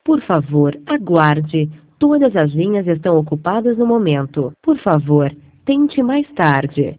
Por favor, aguarde. Todas as linhas estão ocupadas no momento. Por favor, tente mais tarde.